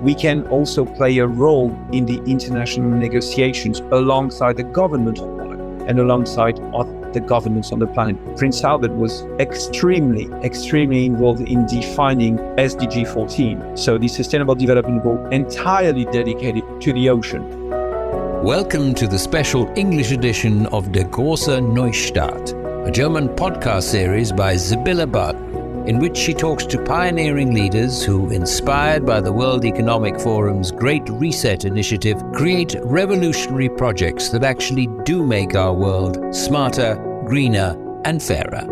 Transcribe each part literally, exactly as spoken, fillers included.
we can also play a role in the international negotiations alongside the government of Monaco and alongside the governments on the planet. Prince Albert was extremely, extremely involved in defining S D G fourteen, so the Sustainable Development Goal entirely dedicated to the ocean. Welcome to the special English edition of Der große Neustart, a German podcast series by Sibylle Barton, in which she talks to pioneering leaders who, inspired by the World Economic Forum's Great Reset initiative, create revolutionary projects that actually do make our world smarter, greener, and fairer.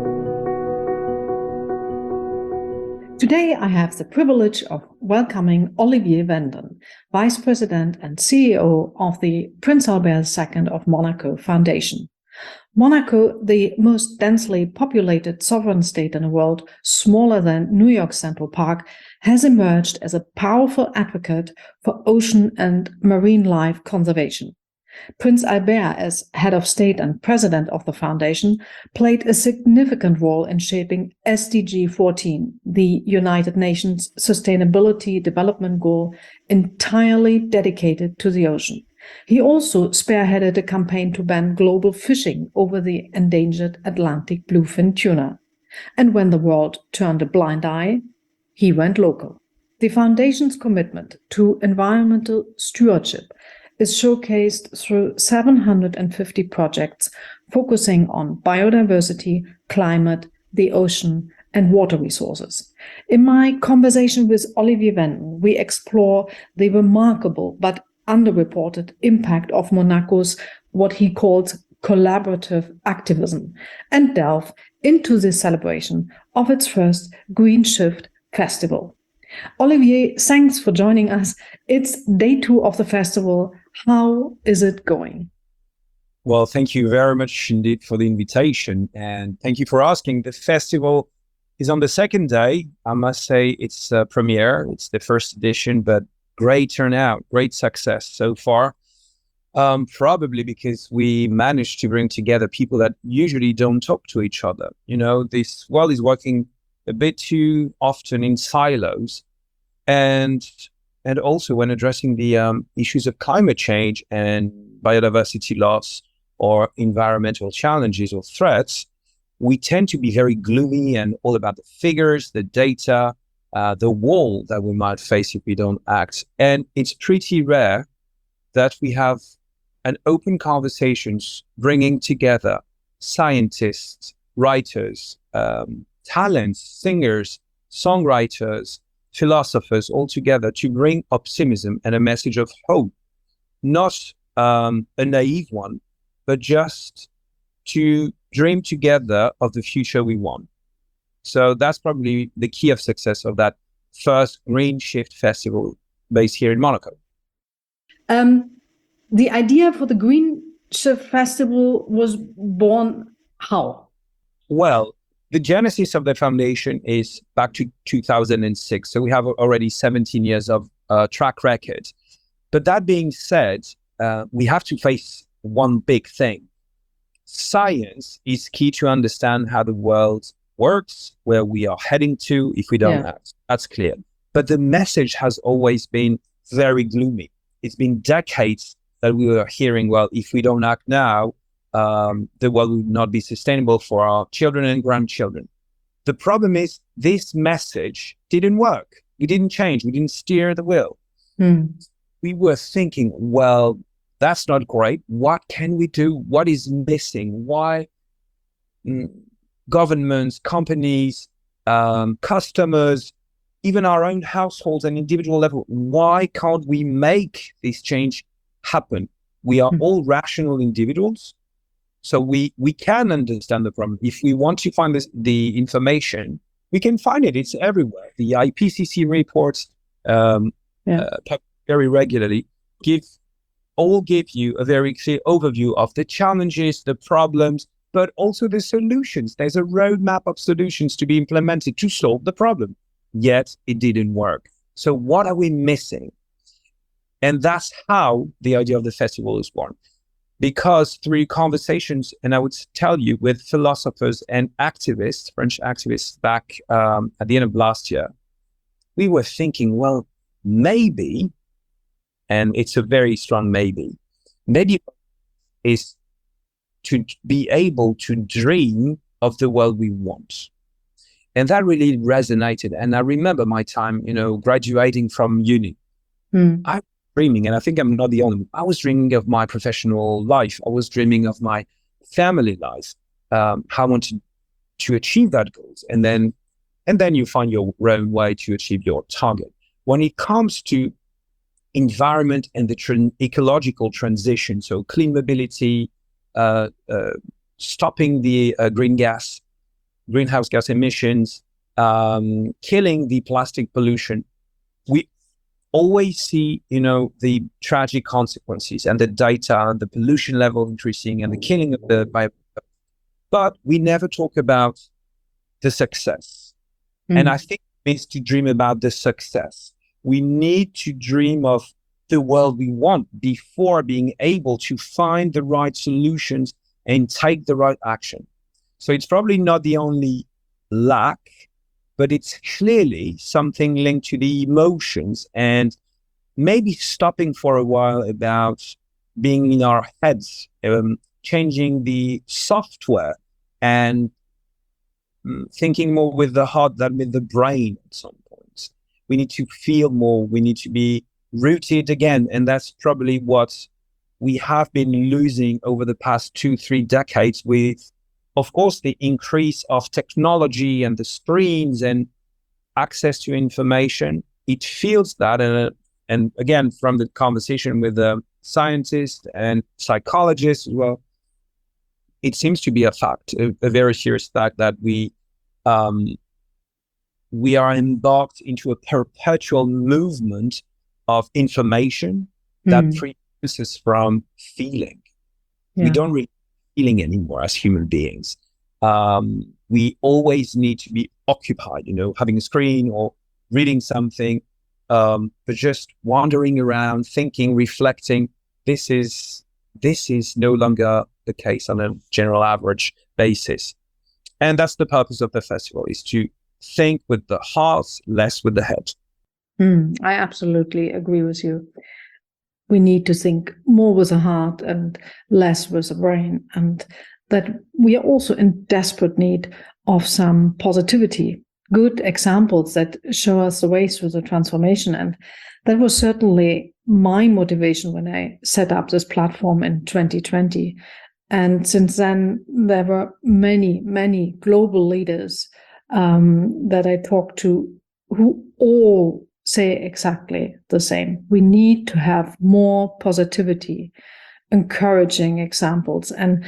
Today I have the privilege of welcoming Olivier Vanden, Vice President and C E O of the Prince Albert the Second of Monaco Foundation. Monaco, the most densely populated sovereign state in the world, smaller than New York's Central Park, has emerged as a powerful advocate for ocean and marine life conservation. Prince Albert, as head of state and president of the foundation, played a significant role in shaping S D G fourteen, the United Nations Sustainability Development Goal entirely dedicated to the ocean. He also spearheaded a campaign to ban global fishing over the endangered Atlantic bluefin tuna. And when the world turned a blind eye, he went local. The foundation's commitment to environmental stewardship is showcased through seven hundred fifty projects focusing on biodiversity, climate, the ocean, and water resources. In my conversation with Olivier Vanden, we explore the remarkable but underreported impact of Monaco's what he calls collaborative activism and delve into the celebration of its first Green Shift Festival. Olivier, thanks for joining us. It's day two of the festival. How is it going? Well, thank you very much indeed for the invitation, and thank you for asking. The festival is on the second day. I must say it's a premiere. It's the first edition, but great turnout, great success so far. Um, probably because we managed to bring together people that usually don't talk to each other. You know, this world is working a bit too often in silos, and and also when addressing the um, issues of climate change and biodiversity loss or environmental challenges or threats, we tend to be very gloomy and all about the figures, the data, Uh, the wall that we might face if we don't act. And it's pretty rare that we have an open conversations bringing together scientists, writers, um, talents, singers, songwriters, philosophers all together to bring optimism and a message of hope, not um, a naive one, but just to dream together of the future we want. So that's probably the key of success of that first Green Shift Festival based here in Monaco. Um, the idea for the Green Shift Festival was born how? Well, the genesis of the foundation is back to two thousand six. So we have already seventeen years of uh, track record. But that being said, uh, we have to face one big thing. Science is key to understand how the world works, where we are heading to if we don't yeah. act. That's clear. But the message has always been very gloomy. It's been decades that we were hearing, well, if we don't act now, um, the world will not be sustainable for our children and grandchildren. The problem is this message didn't work. We didn't change. We didn't steer the wheel. Hmm. We were thinking, well, that's not great. What can we do? What is missing? Why? Mm, governments, companies, um, customers, even our own households and individual level. Why can't we make this change happen? We are mm-hmm. all rational individuals, so we, we can understand the problem. If we want to find this, the information, we can find it. It's everywhere. The I P C C reports um, yeah. uh, very regularly give all give you a very clear overview of the challenges, the problems, but also the solutions. There's a roadmap of solutions to be implemented to solve the problem. Yet it didn't work. So what are we missing? And that's how the idea of the festival is born. Because through conversations, and I would tell you, with philosophers and activists, French activists back um, at the end of last year, we were thinking, well, maybe, and it's a very strong maybe, maybe is to be able to dream of the world we want. And that really resonated. And I remember my time, you know, graduating from uni. Mm. I was dreaming, and I think I'm not the only one. I was dreaming of my professional life. I was dreaming of my family life. Um, how I wanted to achieve that goals. And then, and then you find your own way to achieve your target. When it comes to environment and the tra- ecological transition, so clean mobility, uh, uh, stopping the uh, green gas, greenhouse gas emissions, um, killing the plastic pollution, we always see, you know, the tragic consequences and the data, the pollution level increasing and the killing of the bio. But we never talk about the success. Mm. And I think it means to dream about the success. We need to dream of the world we want before being able to find the right solutions and take the right action. So it's probably not the only lack, but it's clearly something linked to the emotions and maybe stopping for a while about being in our heads, um, changing the software and um, thinking more with the heart than with the brain at some point. We need to feel more. We need to be rooted again. And that's probably what we have been losing over the past two, three decades with, of course, the increase of technology and the screens and access to information. It feels that, and, uh, and again, from the conversation with uh, scientists and psychologists as well, it seems to be a fact, a, a very serious fact, that we um, we are embarked into a perpetual movement of information that mm. prevents us from feeling. Yeah. We don't really feeling anymore as human beings. Um, we always need to be occupied, you know, having a screen or reading something, um, but just wandering around, thinking, reflecting. This is this is no longer the case on a general average basis. And that's the purpose of the festival, is to think with the heart, less with the head. Mm, I absolutely agree with you. We need to think more with the heart and less with the brain, and that we are also in desperate need of some positivity, good examples that show us the way through the transformation. And that was certainly my motivation when I set up this platform in twenty twenty. And since then, there were many, many global leaders um, that I talked to who all say exactly the same. We need to have more positivity, encouraging examples. And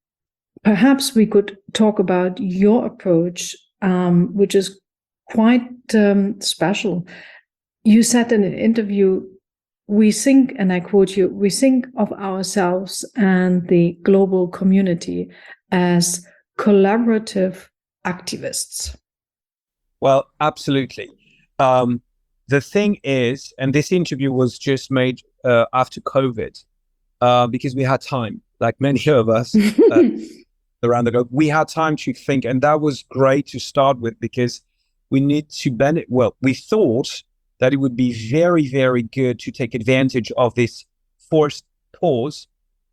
perhaps we could talk about your approach, um, which is quite um, special. You said in an interview, we think, and I quote you, we think of ourselves and the global community as collaborative activists. Well, absolutely. Um, the thing is, and this interview was just made uh, after COVID, uh, because we had time, like many of us uh, around the globe, we had time to think. And that was great to start with, because we need to benefit. Well, we thought that it would be very, very good to take advantage of this forced pause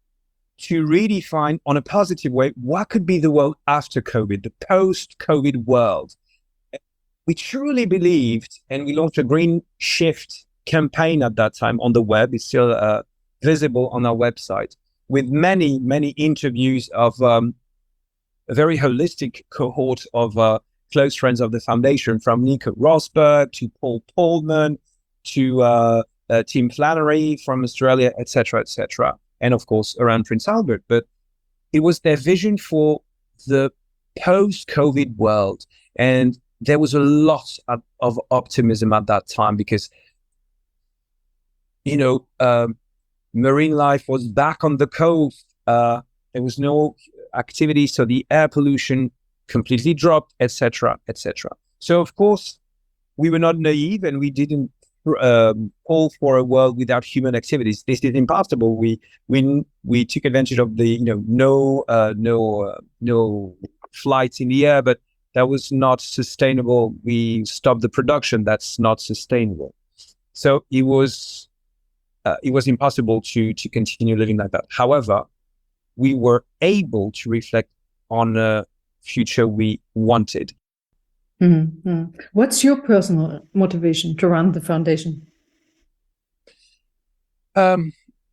to redefine on a positive way what could be the world after COVID, the post-COVID world. We truly believed, and we launched a Green Shift campaign at that time on the web. It's still uh, visible on our website, with many, many interviews of um, a very holistic cohort of uh, close friends of the foundation, from Nico Rosberg to Paul Polman to uh, uh, Tim Flannery from Australia, et cetera, et cetera. And of course, around Prince Albert. But it was their vision for the post-COVID world. And there was a lot of, of optimism at that time, because, you know, um, marine life was back on the coast. Uh, there was no activity, so the air pollution completely dropped, et cetera, et cetera. So, of course, we were not naive, and we didn't um, call for a world without human activities. This is impossible. We we we took advantage of the, you know, no uh, no uh, no flights in the air, but that was not sustainable. We stopped the production. That's not sustainable. So it was uh, it was impossible to to continue living like that. However, we were able to reflect on a future we wanted. Mm-hmm. What's your personal motivation to run the foundation? Um,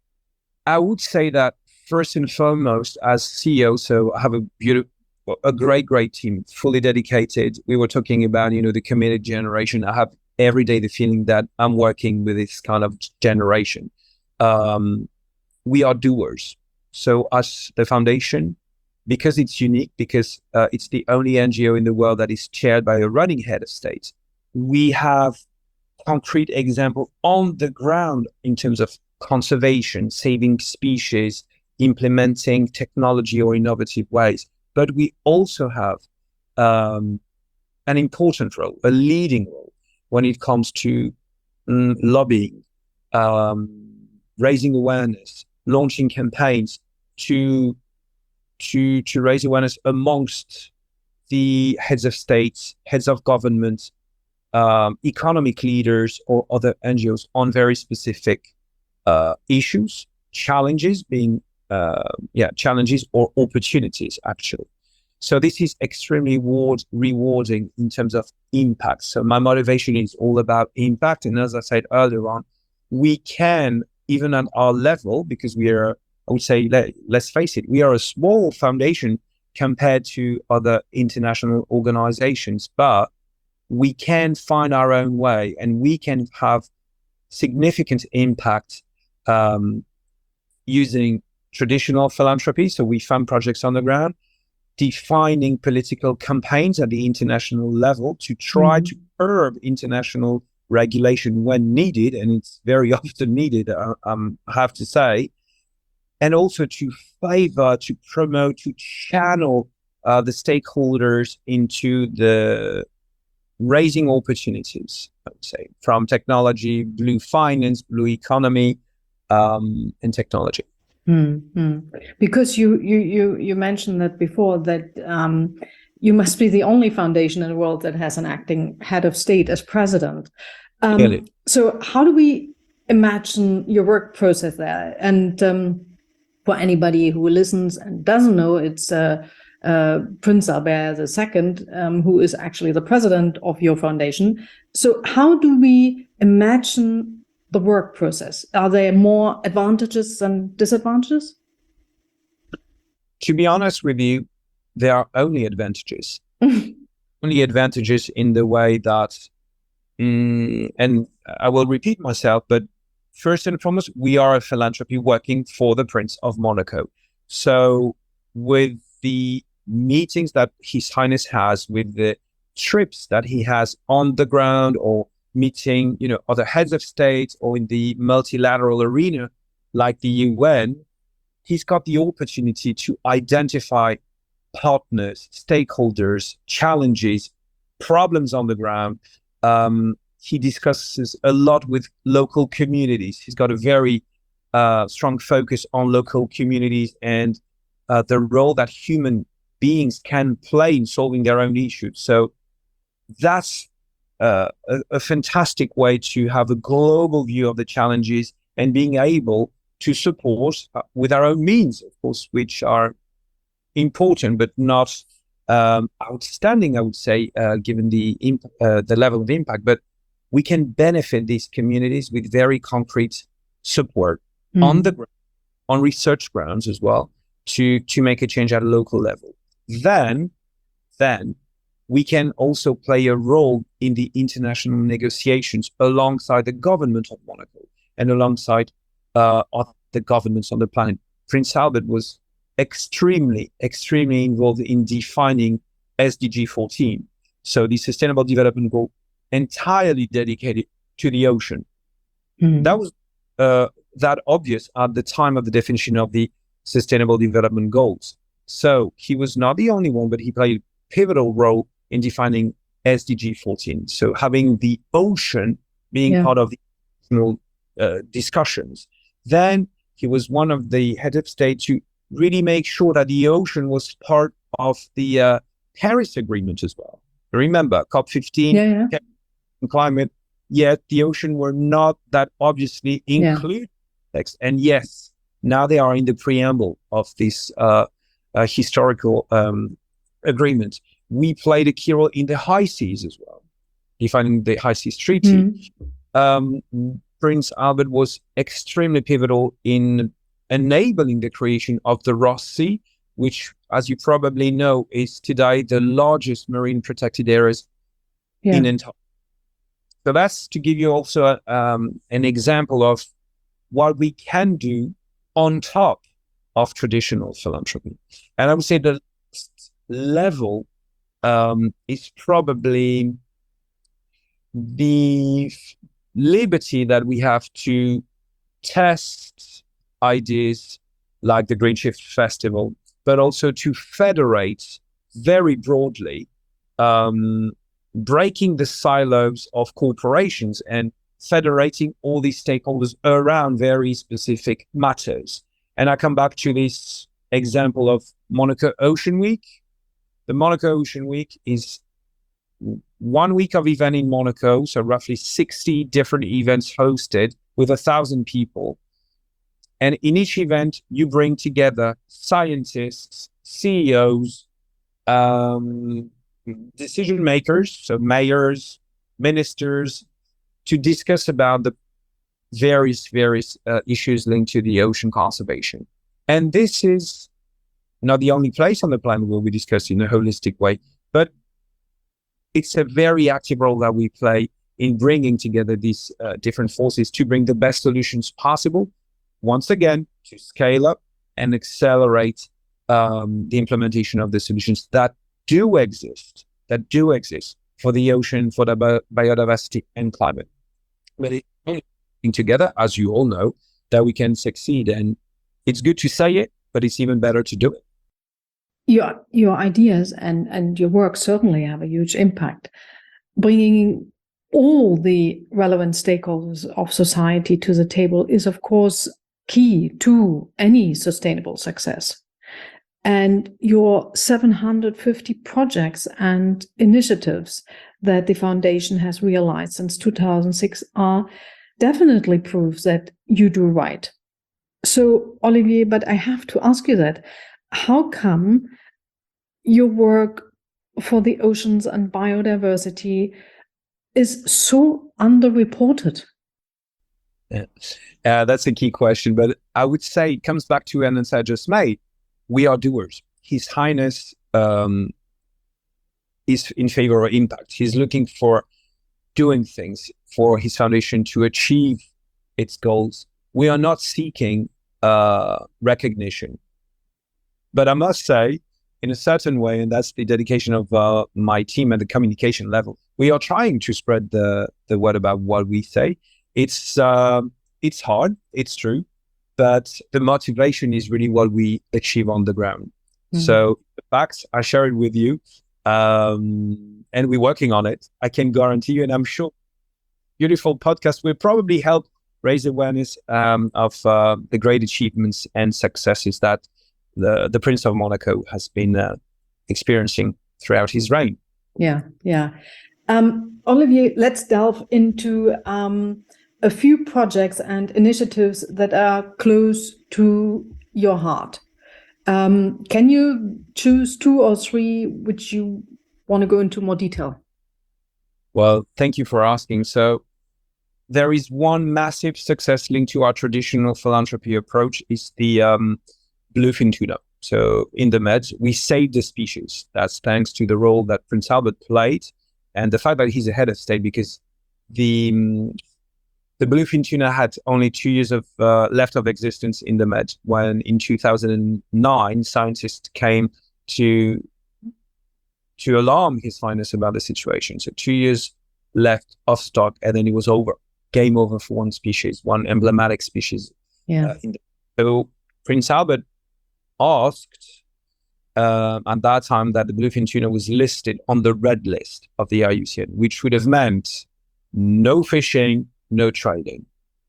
I would say that first and foremost, as C E O, so I have a beautiful, a great, great team, fully dedicated. We were talking about, you know, the committed generation. I have every day the feeling that I'm working with this kind of generation. Um, we are doers. So as the foundation, because it's unique, because uh, it's the only N G O in the world that is chaired by a running head of state, we have concrete example on the ground in terms of conservation, saving species, implementing technology or innovative ways. But we also have um, an important role, a leading role when it comes to mm, lobbying, um, raising awareness, launching campaigns to to to raise awareness amongst the heads of states, heads of governments, um, economic leaders, or other N G Os on very specific uh, issues, challenges being uh, yeah challenges or opportunities actually. So this is extremely reward, rewarding in terms of impact. So my motivation is all about impact, and as I said earlier on, we can, even at our level, because we are, I would say, let, let's face it, we are a small foundation compared to other international organizations, but we can find our own way and we can have significant impact um, using traditional philanthropy. So we fund projects on the ground, defining political campaigns at the international level to try mm-hmm. to curb international regulation when needed, and it's very often needed, uh, um, I have to say, and also to favor, to promote, to channel uh, the stakeholders into the raising opportunities, I would say, from technology, blue finance, blue economy, um, and technology. Mm-hmm. Because you you you you mentioned that before, that um, you must be the only foundation in the world that has an acting head of state as president. Um, really? So how do we imagine your work process there? And um, for anybody who listens and doesn't know, it's uh, uh, Prince Albert the Second, um, who is actually the president of your foundation. So how do we imagine the work process? Are there more advantages than disadvantages? To be honest with you, there are only advantages. Only advantages in the way that, mm, and I will repeat myself, but first and foremost, we are a philanthropy working for the Prince of Monaco. So with the meetings that His Highness has, with the trips that he has on the ground, or meeting, you know, other heads of state, or in the multilateral arena like the U N, he's got the opportunity to identify partners, stakeholders, challenges, problems on the ground. Um, he discusses a lot with local communities. He's got a very uh, strong focus on local communities and uh, the role that human beings can play in solving their own issues. So that's uh, a, a fantastic way to have a global view of the challenges and being able to support uh, with our own means, of course, which are important but not um, outstanding, I would say, uh, given the imp- uh, the level of impact. But we can benefit these communities with very concrete support mm. on the ground, on research grounds as well, to to make a change at a local level. Then, then we can also play a role in the international negotiations alongside the government of Monaco and alongside uh, the governments on the planet. Prince Albert was extremely, extremely involved in defining S D G fourteen. So the Sustainable Development Goal entirely dedicated to the ocean. Mm-hmm. That was uh, that obvious at the time of the definition of the Sustainable Development Goals. So he was not the only one, but he played a pivotal role in defining S D G fourteen. So having the ocean being yeah. part of the national uh, discussions. Then he was one of the head of state to really make sure that the ocean was part of the uh, Paris Agreement as well. Remember, COP fifteen, yeah, yeah. climate, yet the ocean were not that obviously included. Yeah. And yes, now they are in the preamble of this uh, uh, historical um, agreement. We played a key role in the high seas as well, defining the High Seas Treaty. Mm. Um, Prince Albert was extremely pivotal in enabling the creation of the Ross Sea, which, as you probably know, is today the largest marine protected areas yeah. in Antarctica. So that's to give you also um, an example of what we can do on top of traditional philanthropy. And I would say the level um, is probably the liberty that we have to test ideas like the Green Shift Festival, but also to federate very broadly, um, breaking the silos of corporations and federating all these stakeholders around very specific matters. And I come back to this example of Monaco Ocean Week. The Monaco Ocean Week is one week of event in Monaco, so roughly sixty different events hosted with a thousand people. And in each event, you bring together scientists, C E Os, um, decision makers, so mayors, ministers, to discuss about the various, various uh, issues linked to the ocean conservation. And this is not the only place on the planet where we discuss in a holistic way, but it's a very active role that we play in bringing together these uh, different forces to bring the best solutions possible, once again, to scale up and accelerate um, the implementation of the solutions that do exist, that do exist for the ocean, for the bi- biodiversity and climate. But it's only together, as you all know, that we can succeed. And it's good to say it, but it's even better to do it. Your your ideas and, and your work certainly have a huge impact. Bringing all the relevant stakeholders of society to the table is, of course, key to any sustainable success. And your seven hundred fifty projects and initiatives that the foundation has realized since two thousand six are definitely proves that you do right. So, Olivier, but I have to ask you that. How come your work for the oceans and biodiversity is so underreported? Yeah. Uh, that's a key question, but I would say it comes back to an answer I just made. We are doers. His Highness um, is in favor of impact. He's looking for doing things for his foundation to achieve its goals. We are not seeking uh, recognition. But I must say, in a certain way, and that's the dedication of uh, my team at the communication level, we are trying to spread the, the word about what we say. It's uh, it's hard, it's true, but the motivation is really what we achieve on the ground. Mm-hmm. So the facts, I share it with you, um, and we're working on it. I can guarantee you, and I'm sure beautiful podcast will probably help raise awareness um, of uh, the great achievements and successes that the, the Prince of Monaco has been uh, experiencing throughout his reign. Yeah, yeah. Um, Olivier, let's delve into um, a few projects and initiatives that are close to your heart. Um, can you choose two or three which you want to go into more detail? Well, thank you for asking. So there is one massive success linked to our traditional philanthropy approach is the um, bluefin tuna. So in the Med, we saved the species. That's thanks to the role that Prince Albert played and the fact that he's a head of state, because the um, the bluefin tuna had only two years of uh, left of existence in the Med when in two thousand nine scientists came to to alarm His Highness about the situation. So two years left of stock, and then it was over. Game over for one species, one emblematic species. Yeah. Uh, in the, so Prince Albert asked uh, at that time that the bluefin tuna was listed on the red list of the I U C N, which would have meant no fishing, no trading.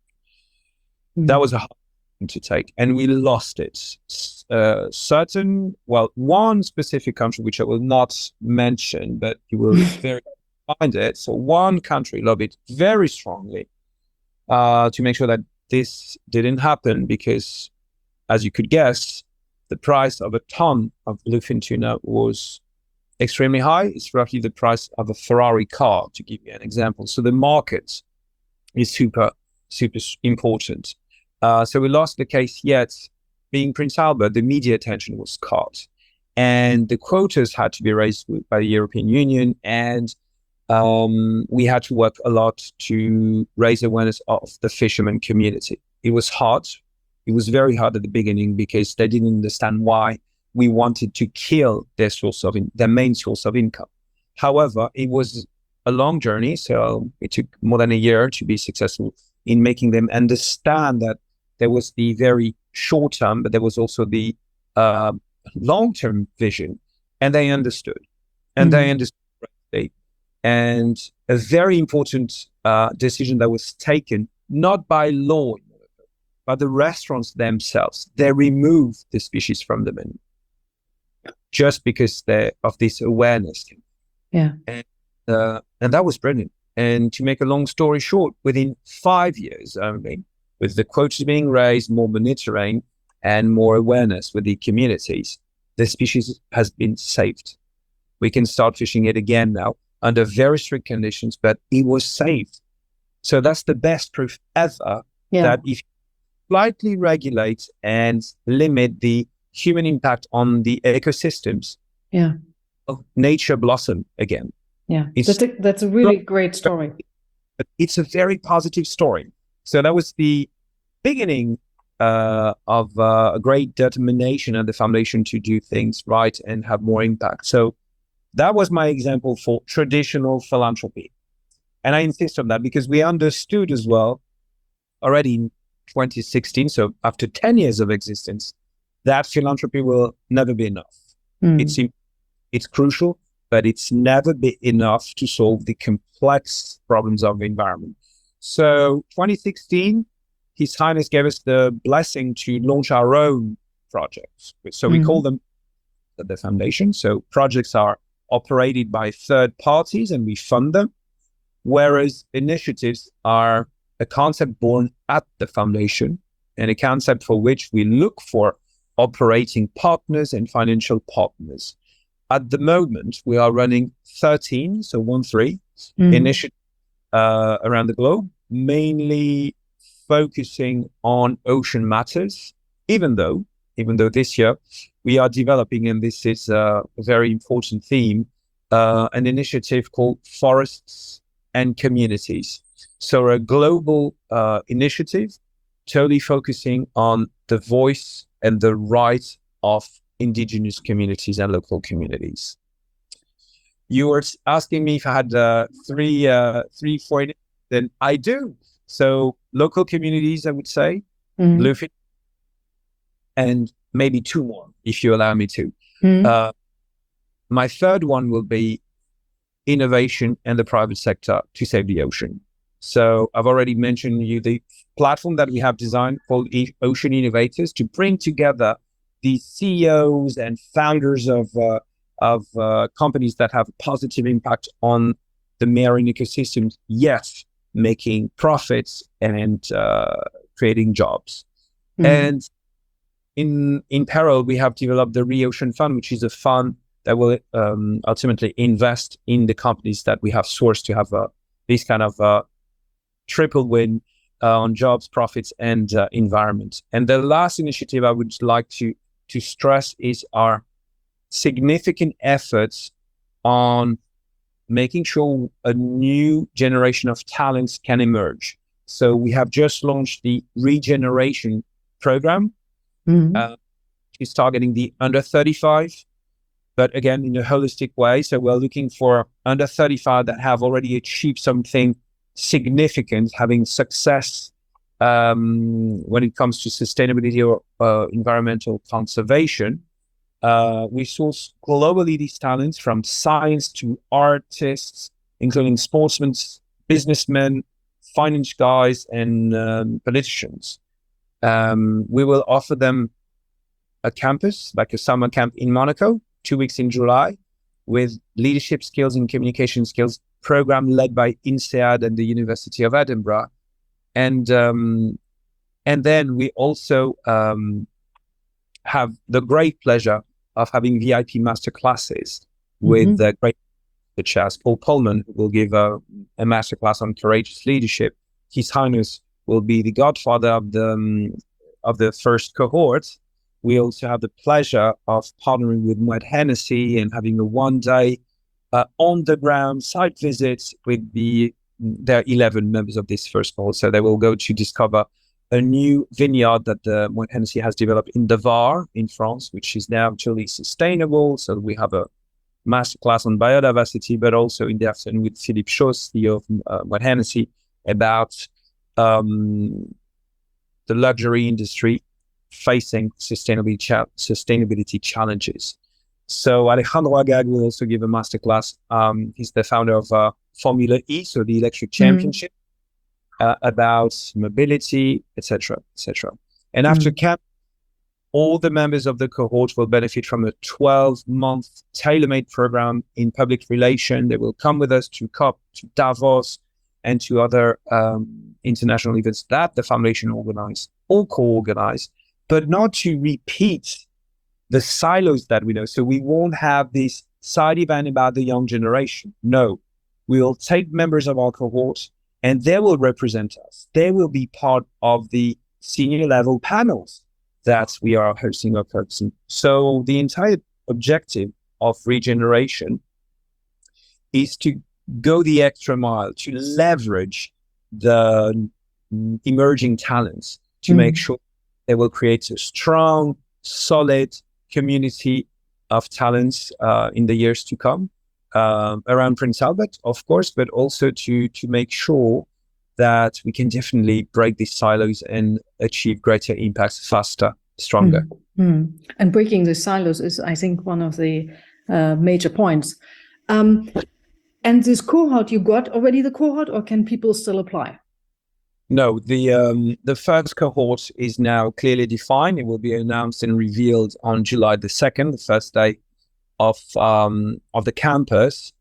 Mm. That was a hard thing to take, and we lost it. Uh, certain, well, one specific country, which I will not mention, but you will very behind it. So one country lobbied very strongly uh, to make sure that this didn't happen because, as you could guess, the price of a ton of bluefin tuna was extremely high. It's roughly the price of a Ferrari car, to give you an example. So the market is super, super important. Uh, so we lost the case, yet being Prince Albert, the media attention was caught. And the quotas had to be raised by the European Union. And um, we had to work a lot to raise awareness of the fisherman community. It was hard. It was very hard at the beginning because they didn't understand why we wanted to kill their source of in, their main source of income. However, it was a long journey, so it took more than a year to be successful in making them understand that there was the very short term, but there was also the uh, long term vision, and they understood, and mm-hmm. they understood. And a very important uh, decision that was taken not by law, but the restaurants themselves. They removed the species from the menu just because they of this awareness. Yeah, and uh, and that was brilliant. And to make a long story short, within five years only, with the quotas being raised, more monitoring, and more awareness with the communities, the species has been saved. We can start fishing it again now under very strict conditions, but it was saved. So that's the best proof ever yeah. that if you slightly regulate and limit the human impact on the ecosystems, yeah, nature blossom again. Yeah, it's, that's, a, that's a really great story. But it's a very positive story. So that was the beginning uh, of uh, a great determination at the foundation to do things right and have more impact. So that was my example for traditional philanthropy. And I insist on that because we understood as well already in twenty sixteen, so after ten years of existence, that philanthropy will never be enough. Mm. It's, it's crucial, but it's never be enough to solve the complex problems of the environment. So twenty sixteen, His Highness gave us the blessing to launch our own projects. So we mm. call them the foundation. So projects are operated by third parties and we fund them, whereas initiatives are a concept born at the foundation and a concept for which we look for operating partners and financial partners. At the moment, we are running thirteen, so one three, mm. initiatives uh, around the globe, mainly focusing on ocean matters, even though, even though this year we are developing, and this is uh, a very important theme, uh, an initiative called Forests and Communities. So a global uh, initiative totally focusing on the voice and the rights of indigenous communities and local communities. You were asking me if I had uh, three, uh, three, four, then I do. So local communities, I would say, mm-hmm. bluefin, and maybe two more, if you allow me to. Mm-hmm. Uh, my third one will be innovation and the private sector to save the ocean. So I've already mentioned you the platform that we have designed called e- Ocean Innovators to bring together the C E Os and founders of uh, of uh, companies that have a positive impact on the marine ecosystems, yes, making profits and uh, creating jobs. Mm-hmm. And in in parallel, we have developed the ReOcean Fund, which is a fund that will um, ultimately invest in the companies that we have sourced to have uh, this kind of uh, triple win uh, on jobs, profits, and uh, environment. And the last initiative I would like to to stress is our significant efforts on making sure a new generation of talents can emerge. So we have just launched the Regeneration Program, mm-hmm. uh, which is targeting the under thirty-five, but again, in a holistic way. So we're looking for under thirty-five that have already achieved something significant, having success um, when it comes to sustainability or uh, environmental conservation. Uh, we source globally these talents from science to artists, including sportsmen, businessmen, finance guys, and um, politicians. Um, we will offer them a campus, like a summer camp in Monaco, two weeks in July, with leadership skills and communication skills program led by INSEAD and the University of Edinburgh. And um, and then we also um, have the great pleasure of having V I P masterclasses with mm-hmm. the great such as Paul Pullman, who will give a, a masterclass on courageous leadership. His Highness will be the godfather of the um, of the first cohort. We also have the pleasure of partnering with Moet Hennessy and having a one-day uh, on-the-ground site visit with the their eleven members of this first cohort. So they will go to discover a new vineyard that the Moet Hennessy has developed in the Var in France, which is now truly sustainable. So we have a masterclass on biodiversity, but also in the afternoon with Philippe Chaus, C E O of uh, Moet Hennessy, about um, the luxury industry facing sustainability cha- sustainability challenges. So Alejandro Agag will also give a masterclass. Um, he's the founder of uh, Formula E, so the electric championship, mm. uh, about mobility, et cetera, et cetera. And mm. after camp, all the members of the cohort will benefit from a twelve-month tailor-made program in public relations. They will come with us to COP, to Davos, and to other um, international events that the foundation organizes, all co-organize, but not to repeat the silos that we know. So we won't have this side event about the young generation. No, we will take members of our cohort and they will represent us. They will be part of the senior level panels that we are hosting or purposing. So the entire objective of regeneration is to go the extra mile, to leverage the emerging talents, to mm. make sure they will create a strong, solid community of talents uh, in the years to come uh, around Prince Albert, of course, but also to to make sure that we can definitely break these silos and achieve greater impacts faster, stronger. Mm-hmm. And breaking the silos is, I think, one of the uh, major points. Um, and this cohort, you got already the cohort, or can people still apply? No, the um, the first cohort is now clearly defined. It will be announced and revealed on July the second, the first day of um, of the campus.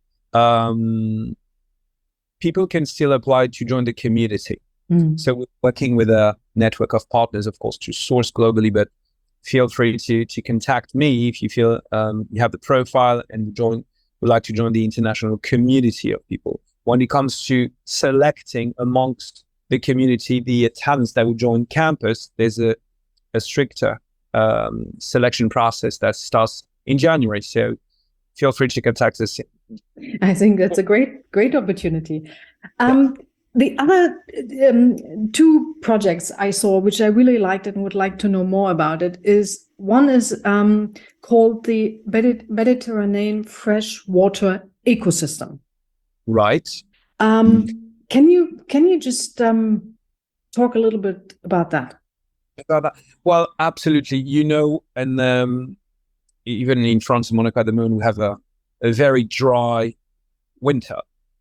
Um, people can still apply to join the community. Mm. So we're working with a network of partners, of course, to source globally, but feel free to to contact me if you feel um, you have the profile and join, would like to join the international community of people. When it comes to selecting amongst the community, the talents that will join campus, there's a, a stricter um, selection process that starts in January. So feel free to contact us. I think that's a great, great opportunity. Um, yeah. The other um, two projects I saw, which I really liked and would like to know more about it, is one is um, called the Mediterranean Freshwater Ecosystem. Right. Um, can you can you just um, talk a little bit about that? About that? Well, absolutely. You know, and um, even in France and Monaco at the moment, we have a, a very dry winter.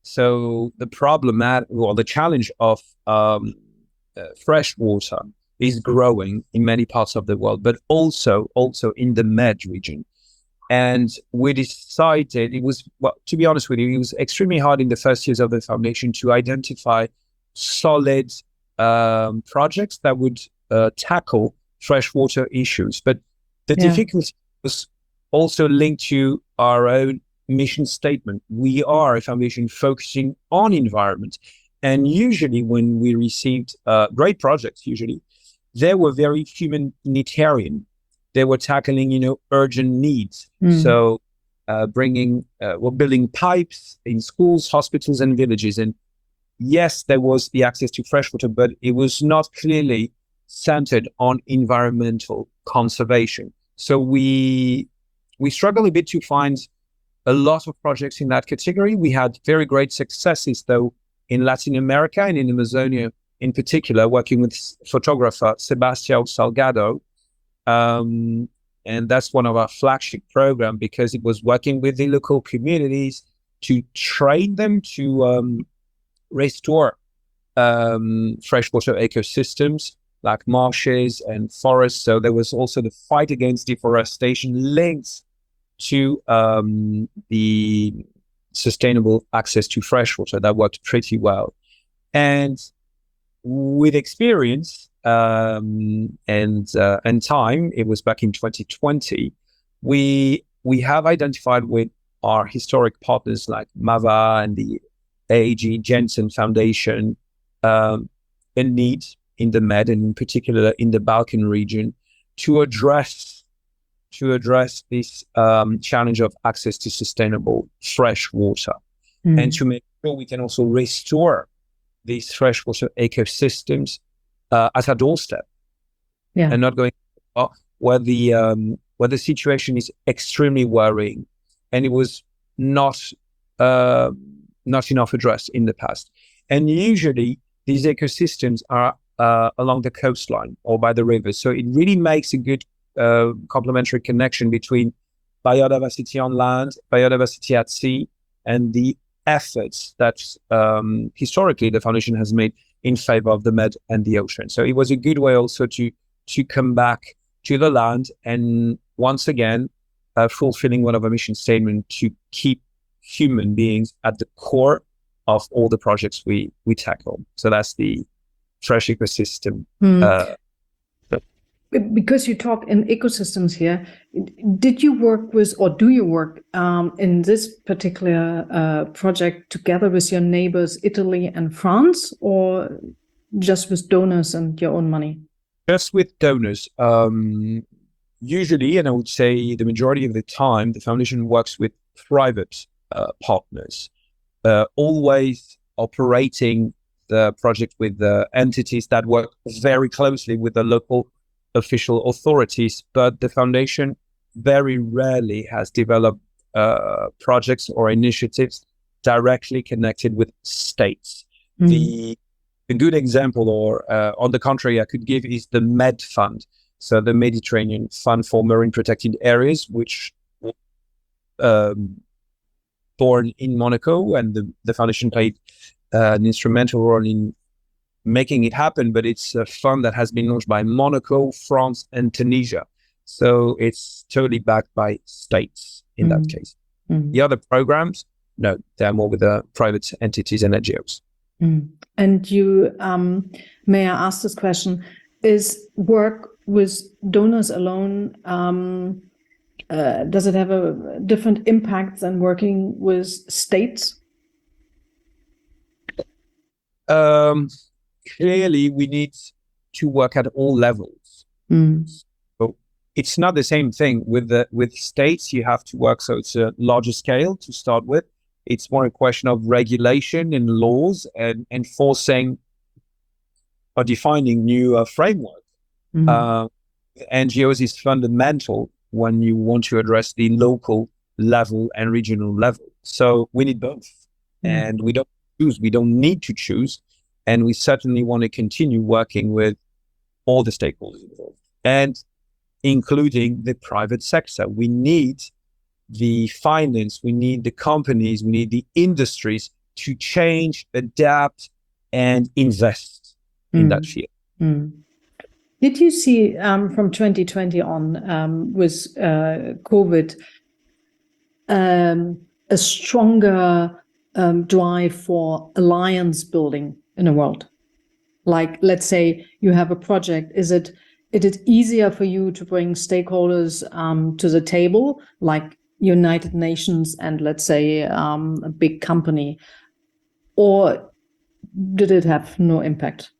So the problem, at, well, the challenge of um, uh, fresh water is growing in many parts of the world, but also also in the Med region. And we decided it was, well, to be honest with you, it was extremely hard in the first years of the foundation to identify solid um, projects that would uh, tackle freshwater issues. But the yeah. difficulty was also linked to our own mission statement. We are a foundation focusing on environment. And usually when we received uh, great projects, usually, they were very humanitarian. They were tackling, you know, urgent needs. Mm. So uh, bringing, uh, we're building pipes in schools, hospitals, and villages. And yes, there was the access to fresh water, but it was not clearly centered on environmental conservation. So we we struggle a bit to find a lot of projects in that category. We had very great successes, though, in Latin America and in Amazonia in particular, working with photographer Sebastião Salgado. Um, and that's one of our flagship programs because it was working with the local communities to train them to um, restore um, freshwater ecosystems like marshes and forests. So there was also the fight against deforestation linked to um, the sustainable access to fresh water. That worked pretty well. And with experience um, and uh, and time, it was back in twenty twenty, we we have identified with our historic partners like MAVA and the A A G Jensen Foundation um, a need in the Med, and in particular in the Balkan region, to address to address this um, challenge of access to sustainable fresh water, mm. and to make sure we can also restore these freshwater ecosystems uh, at our doorstep, yeah. and not going uh, where the um, where the situation is extremely worrying, and it was not uh, not enough addressed in the past. And usually these ecosystems are uh, along the coastline or by the rivers, so it really makes a good uh, complementary connection between biodiversity on land, biodiversity at sea, and the efforts that um, historically the foundation has made in favor of the Med and the ocean. So it was a good way also to to come back to the land and once again uh, fulfilling one of our mission statement to keep human beings at the core of all the projects we we tackle. So that's the fresh ecosystem. Mm. Uh, Because you talk in ecosystems here, did you work with, or do you work um, in this particular uh, project together with your neighbors, Italy and France, or just with donors and your own money? Just with donors. Um, usually, and I would say the majority of the time, the foundation works with private uh, partners, uh, always operating the project with the entities that work very closely with the local official authorities, but the foundation very rarely has developed uh, projects or initiatives directly connected with states. Mm. The a good example, or uh, on the contrary, I could give is the Med Fund, so the Mediterranean Fund for Marine Protected Areas, which was um, born in Monaco, and the, the foundation played uh, an instrumental role in making it happen, but it's a fund that has been launched by Monaco, France, and Tunisia. So it's totally backed by states in mm-hmm. that case. Mm-hmm. The other programs, no, they're more with the private entities and N G Os. Mm. And you, um, may I ask this question, is work with donors alone, um, uh, does it have a different impact than working with states? Um, Clearly, we need to work at all levels. Mm. So it's not the same thing with the with states. You have to work, so it's a larger scale to start with. It's more a question of regulation and laws and enforcing or defining new uh, framework. Mm. Uh, N G Os is fundamental when you want to address the local level and regional level. So we need both, mm. and we don't choose. We don't need to choose. And we certainly want to continue working with all the stakeholders involved, and including the private sector. We need the finance, we need the companies, we need the industries to change, adapt, and invest mm. in that field. Mm. Did you see um, from twenty twenty on um, with uh, COVID um, a stronger um, drive for alliance building in the world? Like, let's say you have a project, is it is it easier for you to bring stakeholders um, to the table, like United Nations and let's say um, a big company, or did it have no impact?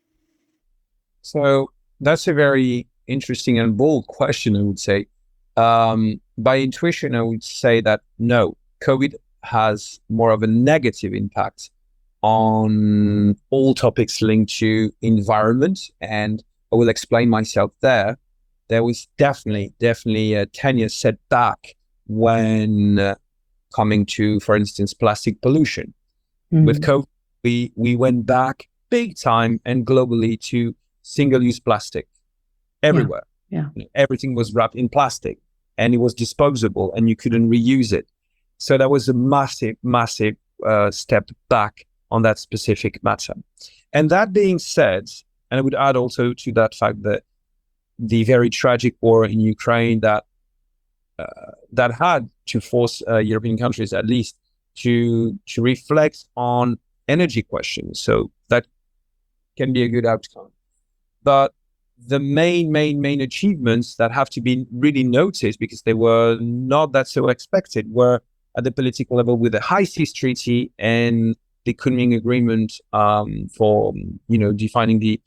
So that's a very interesting and bold question, I would say. Um, by intuition, I would say that no, COVID has more of a negative impact on all topics linked to environment, and I will explain myself there. There was definitely, definitely a ten year setback when uh, coming to, for instance, plastic pollution. Mm-hmm. With COVID, we, we went back big time and globally to single-use plastic everywhere. Yeah. Yeah. Everything was wrapped in plastic and it was disposable and you couldn't reuse it. So that was a massive, massive uh, step back on that specific matter. And that being said, and I would add also to that fact that the very tragic war in Ukraine that uh, that had to force uh, European countries at least to to reflect on energy questions. So that can be a good outcome. But the main, main, main achievements that have to be really noticed, because they were not that so expected, were at the political level with the High Seas Treaty and the Kunming Agreement um, for, you know, defining the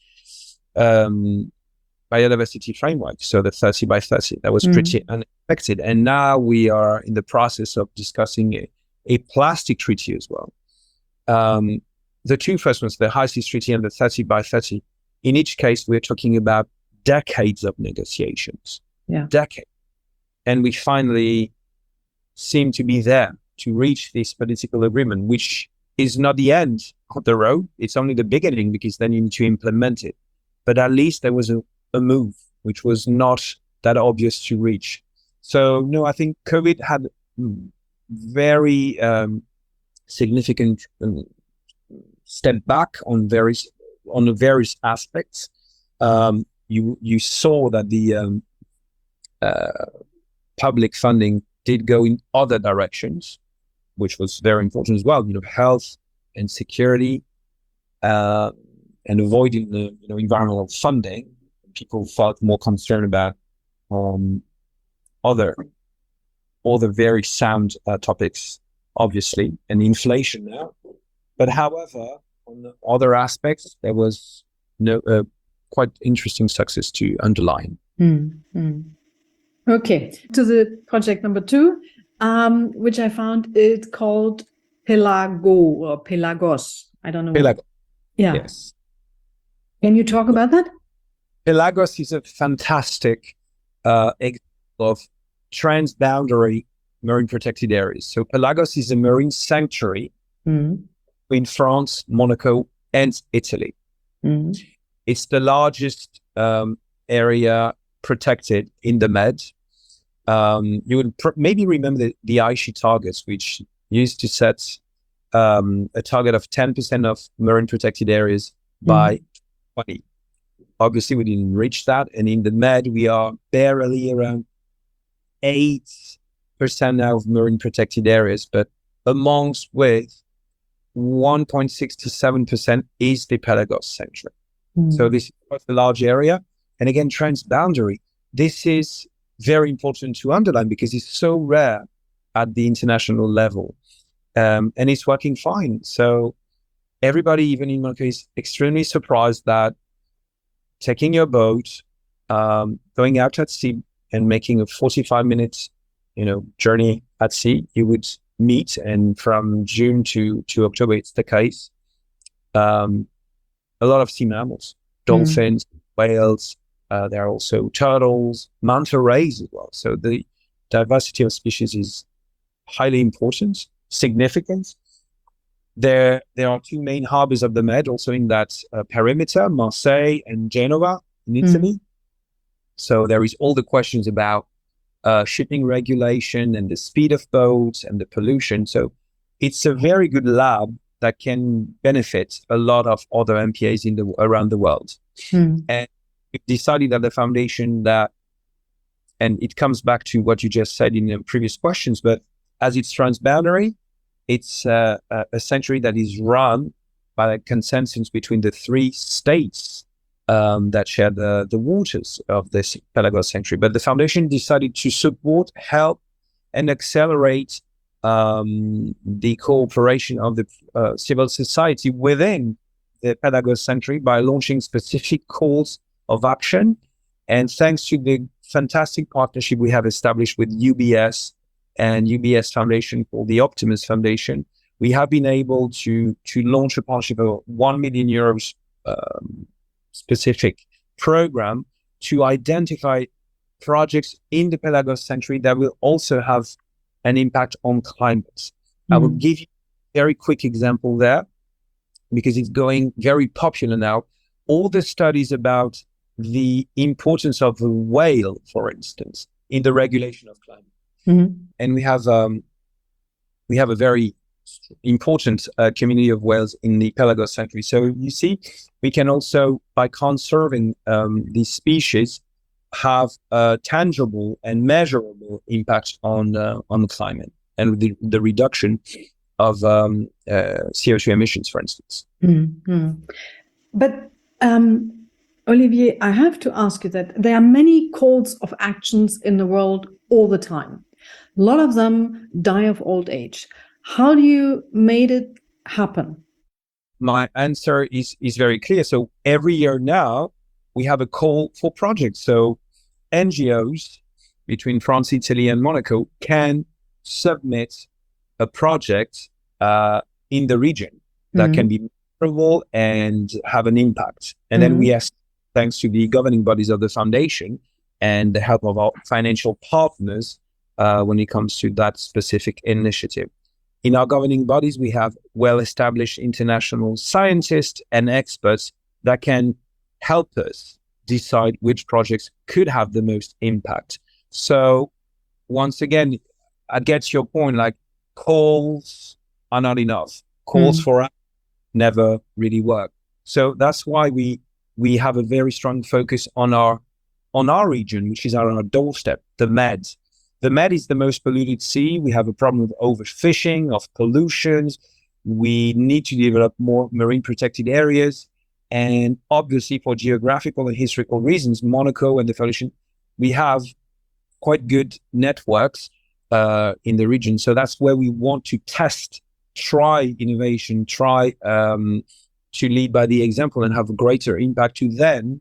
um, biodiversity framework. So the thirty by thirty, that was mm. pretty unexpected. And now we are in the process of discussing a, a plastic treaty as well. Um, the two first ones, the High Seas Treaty and the thirty by thirty, in each case, we're talking about decades of negotiations, yeah. decades. And we finally seem to be there to reach this political agreement, which is not the end of the road. It's only the beginning, because then you need to implement it. But at least there was a, a move, which was not that obvious to reach. So, no, I think COVID had very um, significant um, step back on various on the various aspects. Um, you you saw that the um, uh, public funding did go in other directions, which was very important as well. You know, health and security, uh, and avoiding the you know environmental funding. People felt more concerned about um, other other very sound uh, topics, obviously, and inflation now. But however, on the other aspects, there was no uh, quite interesting success to underline. Mm-hmm. Okay, to the project number two, um, which I found it's called Pelago or Pelagos. I don't know. Pelagos. Yeah. Yes. Can you talk about that? Pelagos is a fantastic uh, example of transboundary marine protected areas. So Pelagos is a marine sanctuary mm. in France, Monaco, and Italy. Mm. It's the largest um, area protected in the Med. Um, you would pr- maybe remember the, the Aichi targets, which used to set um, a target of ten percent of marine protected areas by mm. twenty. Obviously, we didn't reach that. And in the Med, we are barely around eight percent now of marine protected areas, but amongst with one point six to seven percent is the Pelagos sanctuary. Mm. So this is quite a large area. And again, transboundary. This is very important to underline because it's so rare at the international level. Um, and it's working fine. So everybody, even in Monaco, is extremely surprised that taking your boat, um, going out at sea and making a forty-five minutes, you know, journey at sea, you would meet. And from June to, to October, it's the case. Um, a lot of sea mammals, dolphins, mm. whales. Uh, there are also turtles, manta rays as well. So the diversity of species is highly important, significant. There, there are two main harbors of the Med, also in that uh, perimeter, Marseille and Genova in Italy. Mm. So there is all the questions about uh, shipping regulation and the speed of boats and the pollution. So it's a very good lab that can benefit a lot of other M P As in the around the world. Mm. And we've decided at the foundation that, and it comes back to what you just said in the previous questions, but as it's transboundary, it's uh, a sanctuary that is run by a consensus between the three states um, that share the, the waters of this Pelagos sanctuary. But the foundation decided to support, help, and accelerate um, the cooperation of the uh, civil society within the Pelagos sanctuary by launching specific calls of action. And thanks to the fantastic partnership we have established with U B S and U B S Foundation called the Optimus Foundation, we have been able to to launch a partnership of one million euros um, specific program to identify projects in the Pelagos sanctuary that will also have an impact on climate. Mm-hmm. I will give you a very quick example there because it's going very popular now. All the studies about the importance of the whale, for instance, in the regulation of climate. Mm-hmm. And we have um, we have a very important uh, community of whales in the Pelagos sanctuary. So you see, we can also, by conserving um, these species, have a tangible and measurable impact on uh, on the climate and the, the reduction of um, uh, C O two emissions, for instance. Mm-hmm. But um, Olivier, I have to ask you that there are many calls of actions in the world all the time. A lot of them die of old age. How do you made it happen? My answer is is very clear. So every year now, we have a call for projects. So N G Os between France, Italy, and Monaco can submit a project uh, in the region that mm-hmm. can be measurable and have an impact. And mm-hmm. then we ask, thanks to the governing bodies of the foundation and the help of our financial partners uh, when it comes to that specific initiative. In our governing bodies, we have well-established international scientists and experts that can help us decide which projects could have the most impact. So once again, I get to your point, like calls are not enough. Calls mm. for us never really work. So that's why we we have a very strong focus on our on our region, which is on our doorstep, the Med. The Med is the most polluted sea. We have a problem with overfishing, of pollutions. We need to develop more marine protected areas. And obviously for geographical and historical reasons, Monaco and the Foundation, we have quite good networks uh, in the region. So that's where we want to test, try innovation, try um, to lead by the example and have a greater impact to then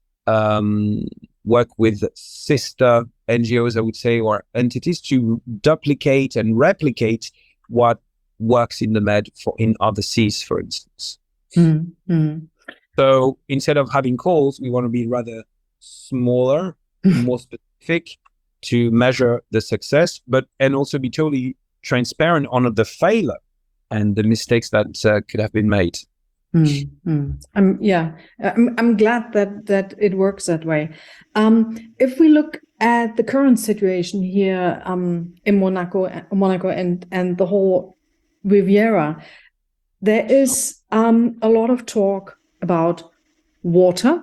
um, work with sister N G Os, I would say, or entities to duplicate and replicate what works in the Med for in other seas, for instance. Mm-hmm. So instead of having calls, we want to be rather smaller, more specific to measure the success, but and also be totally transparent on the failure and the mistakes that uh, could have been made. Mm-hmm. Um, yeah, I'm, I'm glad that that it works that way. Um, if we look at the current situation here um, in Monaco, Monaco and and the whole Riviera, there is um, a lot of talk about water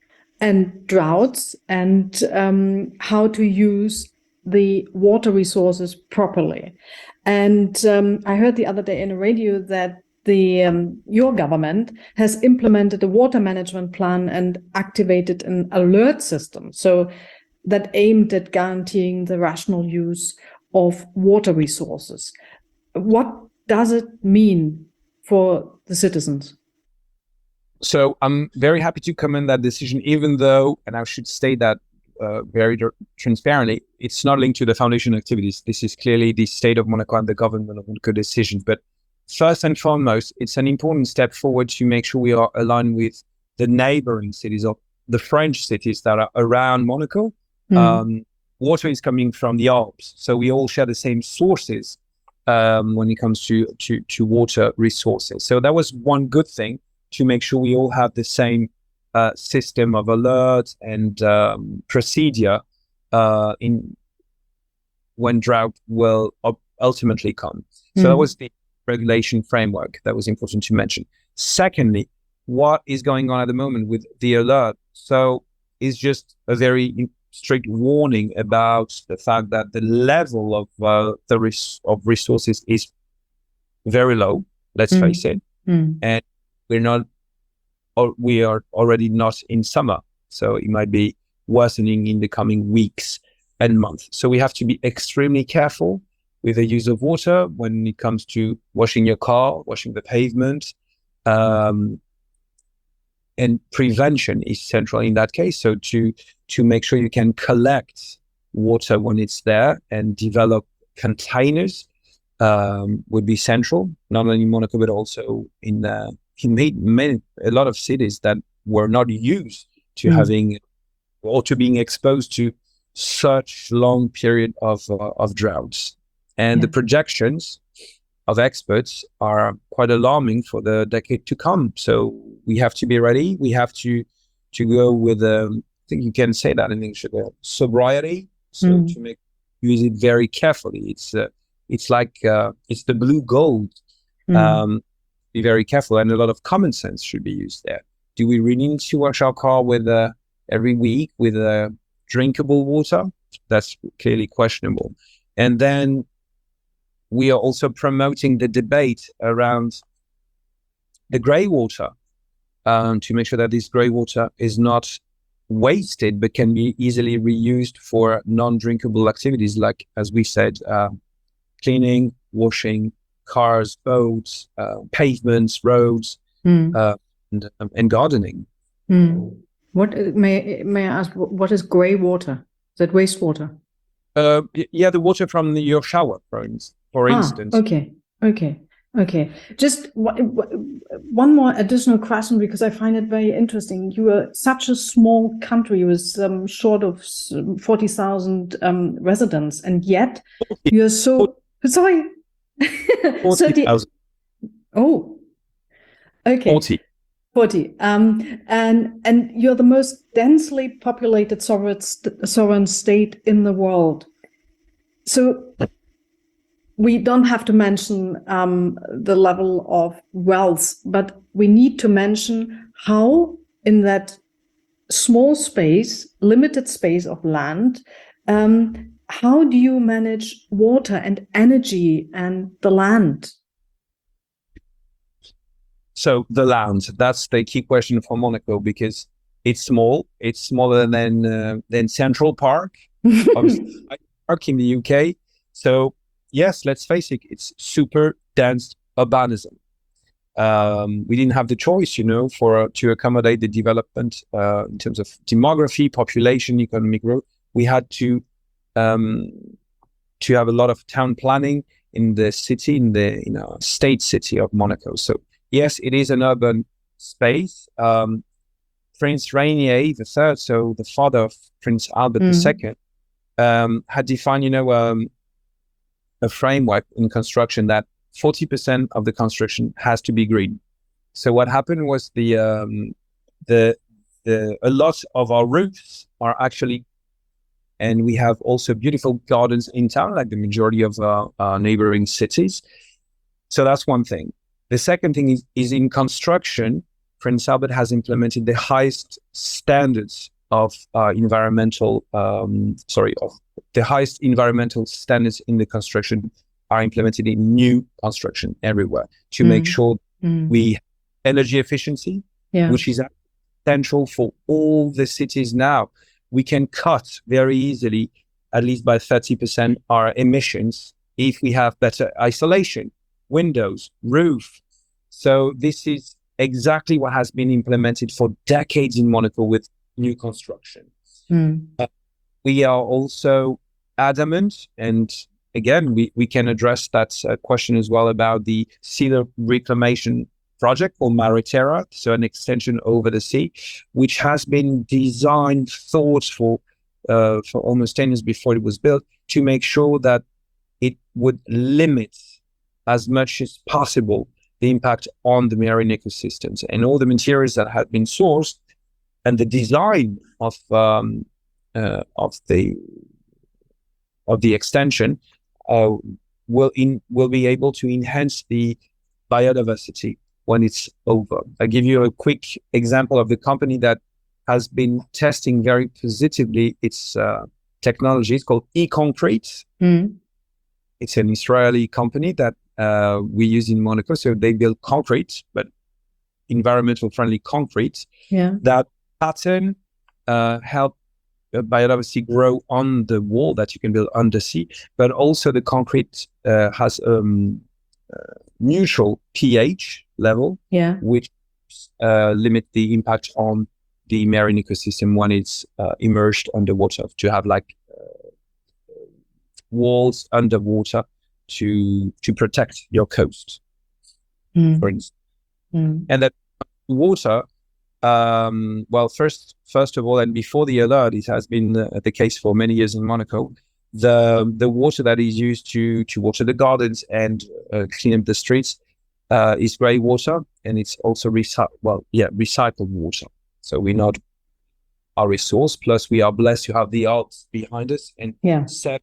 and droughts and um, how to use the water resources properly. And um, I heard the other day in a radio that the um, your government has implemented a water management plan and activated an alert system, so that aimed at guaranteeing the rational use of water resources. What does it mean for the citizens? So I'm very happy to commend that decision, even though, and I should state that uh, very transparently, it's not linked to the foundation activities. This is clearly the state of Monaco and the government of Monaco decisions. But first and foremost, it's an important step forward to make sure we are aligned with the neighboring cities of the French cities that are around Monaco. Mm. Um, water is coming from the Alps, so we all share the same sources um, when it comes to, to, to water resources. So that was one good thing, to make sure we all have the same uh, system of alert and um, procedure uh, in when drought will ultimately come. So mm. that was the regulation framework that was important to mention. Secondly, what is going on at the moment with the alert? So it's just a very strict warning about the fact that the level of uh, the res- of resources is very low. Let's mm. face it, mm. and we're not, or we are already not in summer, so it might be worsening in the coming weeks and months. So we have to be extremely careful with the use of water when it comes to washing your car, washing the pavement, um, and prevention is central in that case. So to to make sure you can collect water when it's there and develop containers um, would be central, not only in Monaco but also in uh, in made many a lot of cities that were not used to mm. having or to being exposed to such long period of uh, of droughts. And yeah. the projections of experts are quite alarming for the decade to come. So we have to be ready. We have to to go with, um, I think you can say that in English, uh, sobriety. So mm. to make use it very carefully. It's uh, it's like uh, it's the blue gold. Mm. Um, be very careful, and a lot of common sense should be used there. Do we really need to wash our car with uh, every week with uh, drinkable water. That's clearly questionable. And then we are also promoting the debate around the grey water, um, to make sure that this grey water is not wasted, but can be easily reused for non-drinkable activities, like, as we said, uh, cleaning, washing cars, boats, uh, pavements, roads, Mm. uh, and, um, and gardening. Mm. What may may I ask? What is grey water? Is that wastewater? Uh, y- yeah, the water from the, your shower, for, ins- for Ah, instance. okay, okay, okay. Just w- w- one more additional question, because I find it very interesting. You are such a small country with um, short of forty thousand um, residents, and yet you are so sorry. forty thousand. Oh, okay. forty. forty. Um, and and you're the most densely populated sovereign, st- sovereign state in the world. So we don't have to mention um, the level of wealth, but we need to mention how in that small space, limited space of land, um, how do you manage water and energy and the land? So the land, that's the key question for Monaco, because it's small. It's smaller than uh, than Central Park, obviously, Park in the U K. So yes, let's face it, it's super dense urbanism. Um, we didn't have the choice, you know, for uh, to accommodate the development uh, in terms of demography, population, economic growth. We had to um, to have a lot of town planning in the city, in the you know state city of Monaco. So yes, it is an urban space. Um, Prince Rainier the Third, so the father of Prince Albert Mm. the Second, um, had defined, you know, um, a framework in construction that forty percent of the construction has to be green. So what happened was the um, the the a lot of our roofs are actually, and we have also beautiful gardens in town, like the majority of uh, our neighboring cities. So that's one thing. The second thing is, is in construction, Prince Albert has implemented the highest standards of uh, environmental, um, sorry, of the highest environmental standards in the construction are implemented in new construction everywhere to Mm. make sure Mm. we energy efficiency, Yeah. which is essential for all the cities now. We can cut very easily, at least by thirty percent, our emissions if we have better isolation, windows, roof. So this is exactly what has been implemented for decades in Monaco with new construction. Mm. Uh, we are also adamant, and again, we, we can address that uh, question as well about the sea reclamation project called Mariterra, so an extension over the sea, which has been designed, thought for, uh, for almost ten years before it was built, to make sure that it would limit as much as possible the impact on the marine ecosystems, and all the materials that have been sourced and the design of um, uh, of the of the extension uh, will in will be able to enhance the biodiversity when it's over. I'll give you a quick example of the company that has been testing very positively its uh, technology. It's called E-Concrete. Mm. It's an Israeli company that uh, we use in Monaco. So they build concrete, but environmental friendly concrete. Yeah. That pattern uh, help biodiversity grow on the wall that you can build undersea, but also the concrete uh, has um, uh, neutral pH level, Yeah. which uh, limit the impact on the marine ecosystem when it's uh, immersed underwater, to have like uh, walls underwater to to protect your coast, Mm. for instance. Mm. And that water, um, well, first first of all, and before the alert, it has been uh, the case for many years in Monaco. The the water that is used to to water the gardens and uh, clean up the streets uh, is grey water, and it's also recy- well, yeah, recycled water. So we know our resource. Plus, we are blessed to have the Alps behind us, and Yeah. seven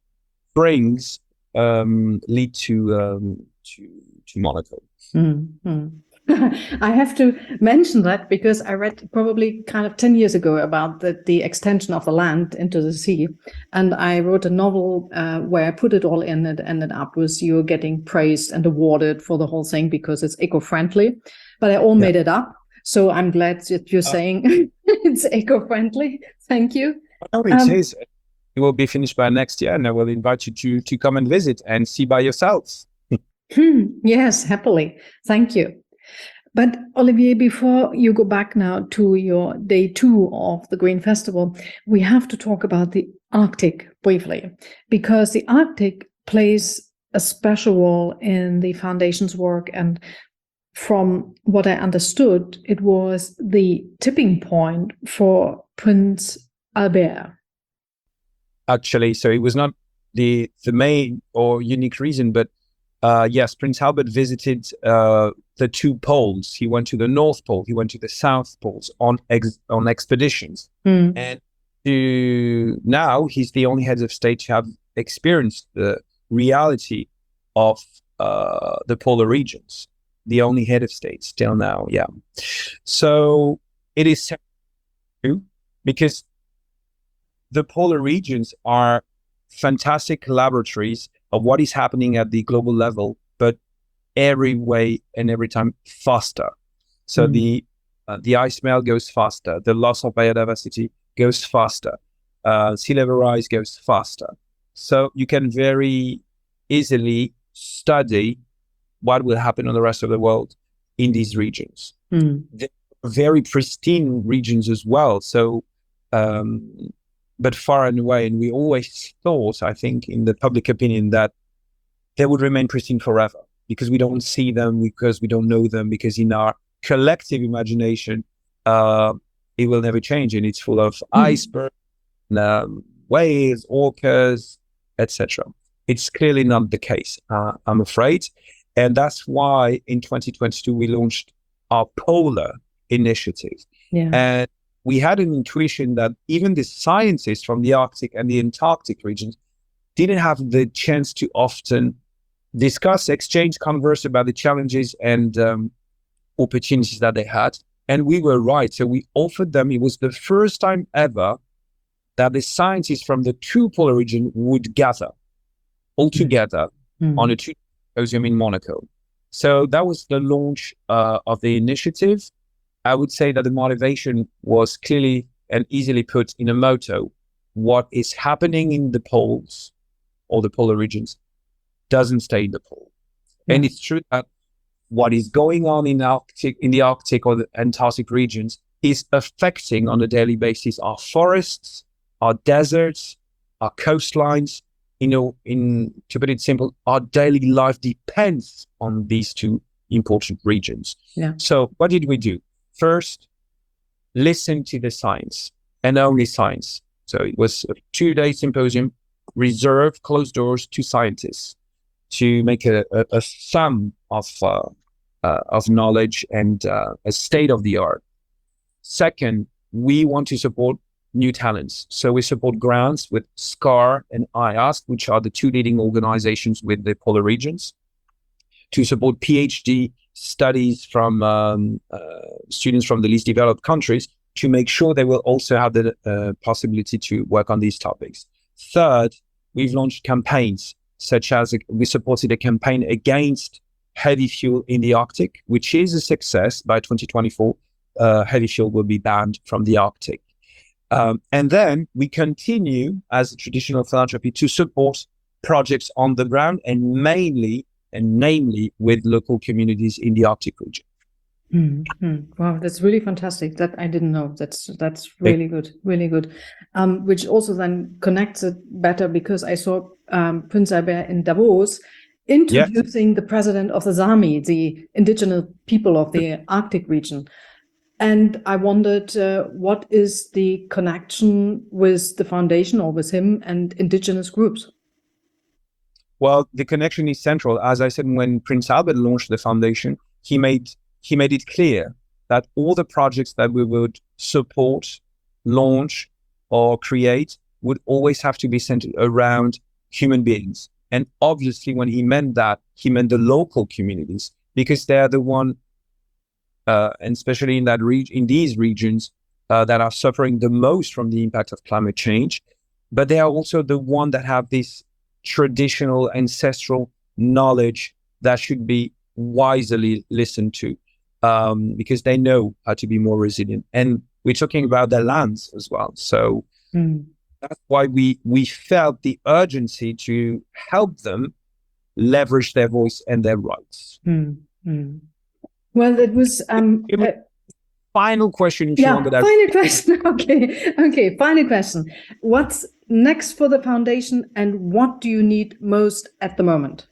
springs um, lead to um, to to Monaco. Mm. Mm. I have to mention that because I read probably kind of ten years ago about the, the extension of the land into the sea. And I wrote a novel uh, where I put it all in. It ended up with you getting praised and awarded for the whole thing because it's eco-friendly. But I all Yeah. made it up. So I'm glad that you're Uh, saying it's eco-friendly. Thank you. No, it Um, is. It will be finished by next year, and I will invite you to to come and visit and see by yourselves. Hmm, yes, happily. Thank you. But Olivier, before you go back now to your day two of the Green Festival, we have to talk about the Arctic briefly, because the Arctic plays a special role in the foundation's work. And from what I understood, it was the tipping point for Prince Albert. Actually, so it was not the the main or unique reason, but uh, yes, Prince Albert visited uh, the two poles. He went to the North Pole, he went to the South Poles on ex- on expeditions, Mm. and to now he's the only head of state to have experienced the reality of uh, the polar regions. The only head of state still now, yeah. So it is true because the polar regions are fantastic laboratories of what is happening at the global level, but every way and every time faster. So Mm. the uh, the ice melt goes faster, the loss of biodiversity goes faster, uh, sea level rise goes faster. So you can very easily study what will happen on the rest of the world in these regions. Mm. They're very pristine regions as well. So, um, but far and away, and we always thought, I think, in the public opinion that they would remain pristine forever because we don't see them, because we don't know them, because in our collective imagination, uh, it will never change, and it's full of Mm. icebergs, um, whales, orcas, et cetera. It's clearly not the case, uh, I'm afraid, and that's why in twenty twenty-two we launched our Polar Initiative, Yeah. and we had an intuition that even the scientists from the Arctic and the Antarctic regions didn't have the chance to often discuss, exchange, converse about the challenges and um, opportunities that they had. And we were right. So we offered them, it was the first time ever that the scientists from the two polar region would gather all together Mm. on a two symposium in Monaco. So that was the launch uh, of the initiative. I would say that the motivation was clearly and easily put in a motto: what is happening in the poles or the polar regions doesn't stay in the pole. Yeah. And it's true that what is going on in Arctic, in the Arctic or the Antarctic regions is affecting on a daily basis our forests, our deserts, our coastlines. You know, in to put it simple, our daily life depends on these two important regions. Yeah. So what did we do? First, listen to the science and only science. So it was a two-day symposium reserved, closed doors to scientists to make a, a, a sum of uh, uh, of knowledge and uh, a state of the art. Second, we want to support new talents. So we support grants with SCAR and I A S C, which are the two leading organizations with the polar regions, to support PhD studies from um, uh, students from the least developed countries to make sure they will also have the uh, possibility to work on these topics. Third, we've launched campaigns, such as a, we supported a campaign against heavy fuel in the Arctic, which is a success. By twenty twenty-four, uh, heavy fuel will be banned from the Arctic. Um, and then we continue as a traditional philanthropy to support projects on the ground and mainly and namely with local communities in the Arctic region. Mm-hmm. Wow, that's really fantastic. That I didn't know. That's that's really good, really good. Um, which also then connects it better because I saw um, Prince Albert in Davos introducing yes. the president of the Sami, the indigenous people of the Arctic region. And I wondered, uh, what is the connection with the foundation or with him and indigenous groups? Well, the connection is central. As I said, when Prince Albert launched the foundation, he made he made it clear that all the projects that we would support, launch, or create would always have to be centered around human beings. And obviously, when he meant that, he meant the local communities, because they're the one uh, and especially in that reg- in these regions uh, that are suffering the most from the impact of climate change. But they are also the ones that have this traditional ancestral knowledge that should be wisely listened to, um, because they know how to be more resilient. And we're talking about their lands as well. So mm. that's why we we felt the urgency to help them leverage their voice and their rights. Mm. Mm. Well, it was... Um, it was uh, final question. If yeah, you want that final question. Okay, okay, final question. What's next for the foundation, and what do you need most at the moment?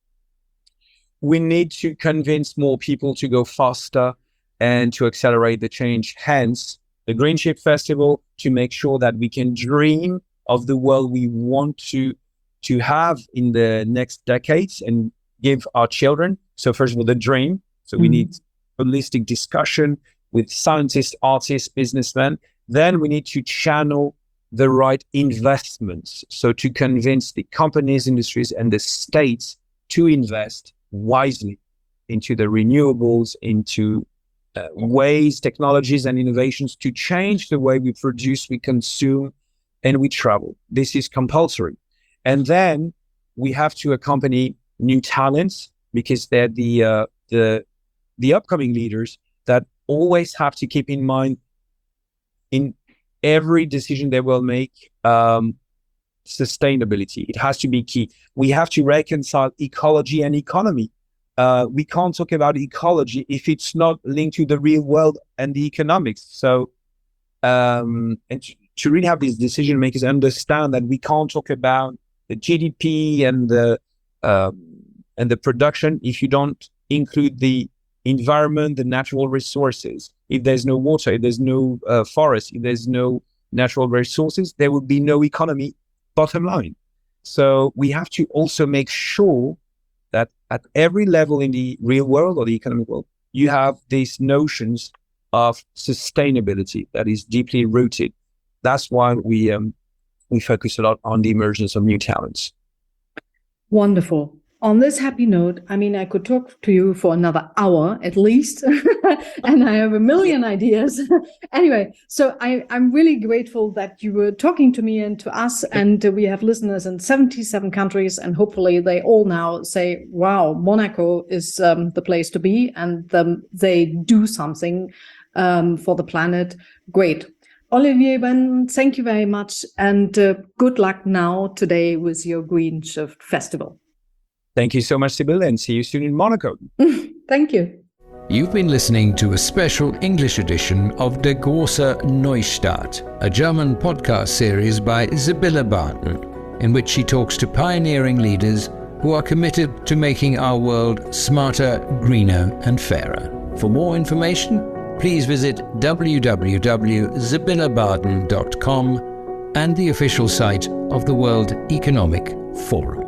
We need to convince more people to go faster and to accelerate the change. Hence, the Green Ship Festival, to make sure that we can dream of the world we want to, to have in the next decades and give our children. So first of all, the dream. So we mm-hmm. need holistic discussion with scientists, artists, businessmen. Then we need to channel the right investments. So to convince the companies, industries, and the states to invest wisely into the renewables, into uh, ways, technologies, and innovations to change the way we produce, we consume, and we travel. This is compulsory. And then we have to accompany new talents, because they're the uh, the the upcoming leaders that always have to keep in mind in every decision they will make, um, sustainability. It has to be key. We have to reconcile ecology and economy. Uh, we can't talk about ecology if it's not linked to the real world and the economics. So, um, and to, to really have these decision makers understand that we can't talk about the G D P and the uh, and the production if you don't include the environment, the natural resources. If there's no water, if there's no uh, forest, if there's no natural resources, there will be no economy, bottom line. So we have to also make sure that at every level in the real world or the economic world, you have these notions of sustainability that is deeply rooted. That's why we um, we focus a lot on the emergence of new talents. Wonderful. On this happy note, I mean, I could talk to you for another hour at least, and I have a million ideas. Anyway, so I, I'm really grateful that you were talking to me and to us, and uh, we have listeners in seventy-seven countries, and hopefully they all now say, wow, Monaco is um, the place to be, and um, they do something um, for the planet. Great. Olivier Vanden, thank you very much, and uh, good luck now today with your Green Shift Festival. Thank you so much, Sibylle, and see you soon in Monaco. Thank you. You've been listening to a special English edition of Der große Neustart, a German podcast series by Sibylle Barton, in which she talks to pioneering leaders who are committed to making our world smarter, greener, and fairer. For more information, please visit w w w dot sibylle barton dot com and the official site of the World Economic Forum.